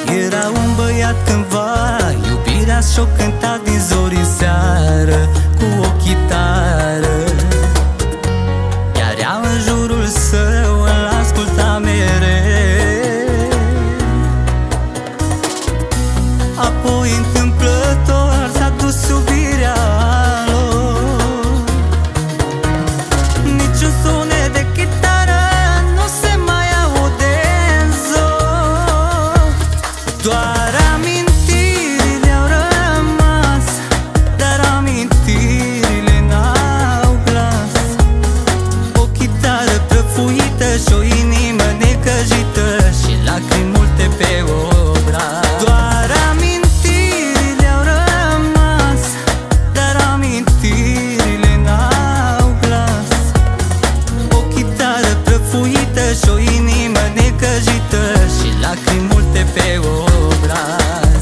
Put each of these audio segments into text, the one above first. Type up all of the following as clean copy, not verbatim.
Era un băiat cândva, iubirea și-o cânta din zori în seară, cu o chitară. Iar ea în jurul său îl asculta mereu. Apoi întâmplător s-a dus iubirea lor. Niciun sunet de chitară nu se mai aude în zor. Doar amintirile au rămas, dar amintirile n-au glas. O chitară prăfuită și o inimă necăjită și lacrimi multe pe obraz. Doar amintirile au rămas, dar amintirile n-au glas. O chitară prăfuită și o inimă necăjită și lacrimi multe pe obraz.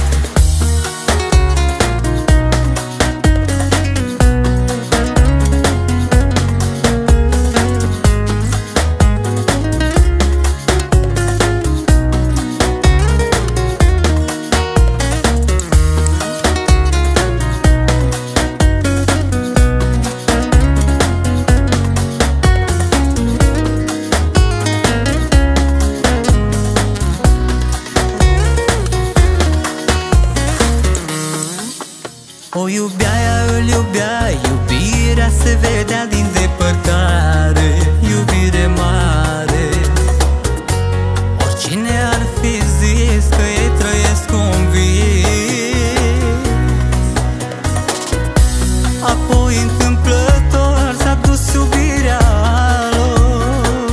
O iubea, ea îl iubea, iubirea se vedea din depărtare, iubire mare. Oricine ar fi zis că ei trăiesc un vis. Apoi întâmplător s-a dus iubirea lor.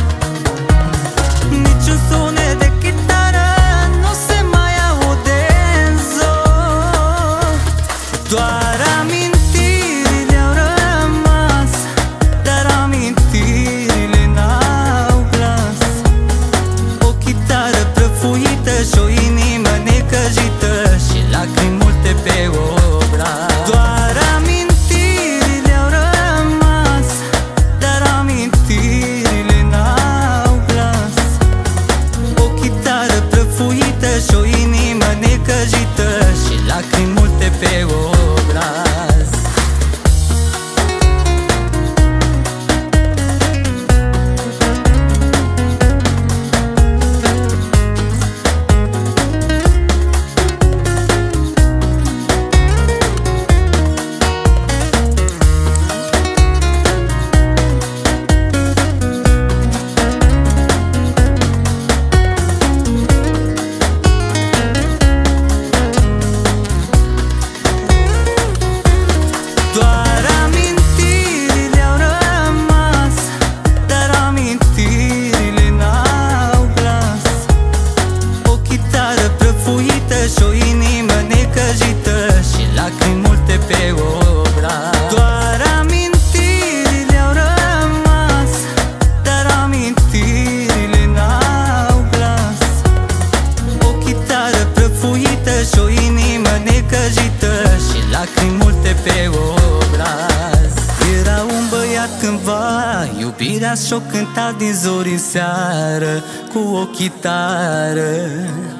Niciun sunet de chitară nu se mai aude în zor. Doar amintirile au rămas, dar amintirile n-au glas. O chitară prăfuită și o inimă necăjită și lacrimi multe pe obraz. Doar amintirile au rămas, dar amintirile n-au glas. O chitară prăfuită și o inimă necăjită și lacrimi multe pe obraz. Doar amintirile au rămas, dar amintirile n-au glas. O chitară prăfuită și o inimă necăjită și lacrimi multe pe obraz. Doar amintirile au rămas, dar amintirile n-au glas. O chitară prăfuită și o inimă necăjită și lacrimi multe pe obraz. Era un băiat cândva, iubirea și-o cânta din zori în seară, cu o chitară.